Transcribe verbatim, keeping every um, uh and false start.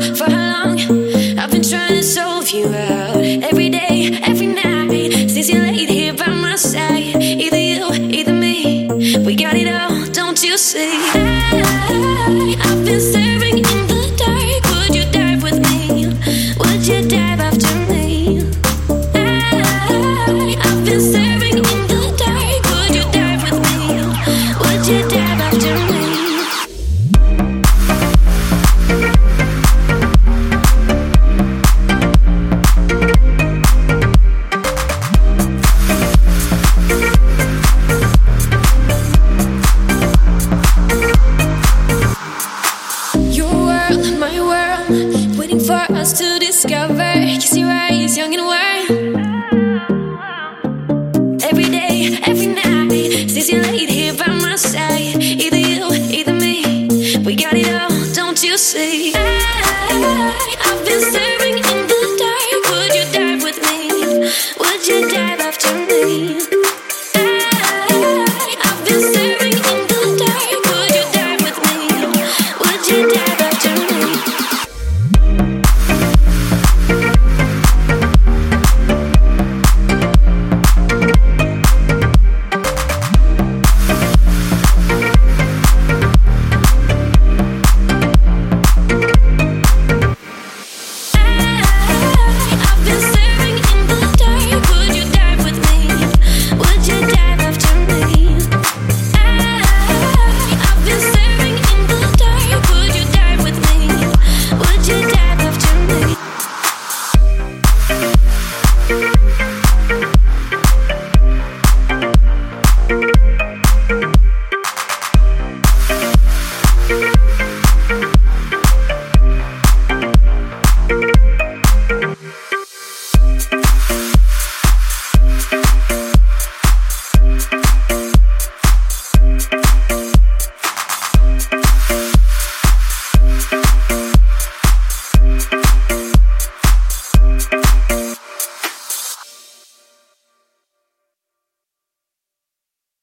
for how long? I've been trying to solve you out every day, every night, since you laid here by my side. Either you, either me, we got it all, don't you see? I, I've been staring in the dark. Would you dive with me? Would you dive after me? I, I've been staring in the dark. Would you dive with me? Would you dive after me? Your world, my world, waiting for us to discover.